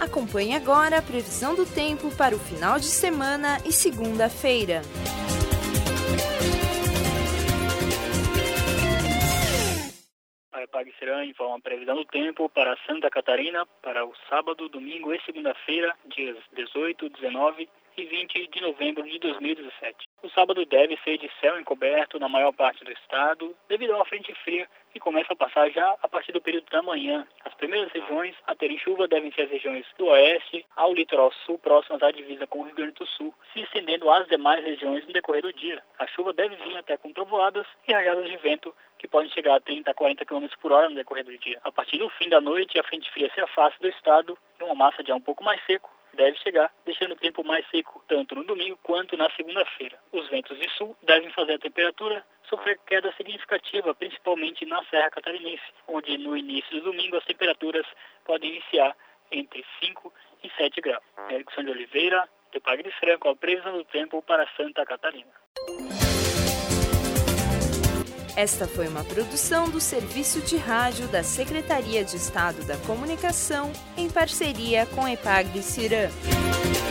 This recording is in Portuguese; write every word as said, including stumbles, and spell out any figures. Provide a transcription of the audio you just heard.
Acompanhe agora a previsão do tempo para o final de semana e segunda-feira. A EPAG Ciran informa a previsão do tempo para Santa Catarina para o sábado, domingo e segunda-feira, dias dezoito, dezenove e vinte de novembro de dois mil e dezessete. O sábado deve ser de céu encoberto na maior parte do estado, devido a uma frente fria que começa a passar já a partir do período da manhã. As primeiras regiões a terem chuva devem ser as regiões do oeste ao litoral sul, próximas à divisa com o Rio Grande do Sul, se estendendo às demais regiões no decorrer do dia. A chuva deve vir até com trovoadas e rajadas de vento que podem chegar a trinta a quarenta quilômetros por hora no decorrer do dia. A partir do fim da noite, a frente fria se afasta do estado e uma massa de ar um pouco mais seco deve chegar, deixando o tempo mais seco tanto no domingo quanto na segunda-feira. Os ventos de sul devem fazer a temperatura sofrer queda significativa, principalmente na Serra Catarinense, onde no início do domingo as temperaturas podem iniciar entre cinco e sete graus. Erickson de Oliveira, do EPAG de Ciran, com a previsão do tempo para Santa Catarina. Esta foi uma produção do Serviço de Rádio da Secretaria de Estado da Comunicação, em parceria com a EPAG Ciran.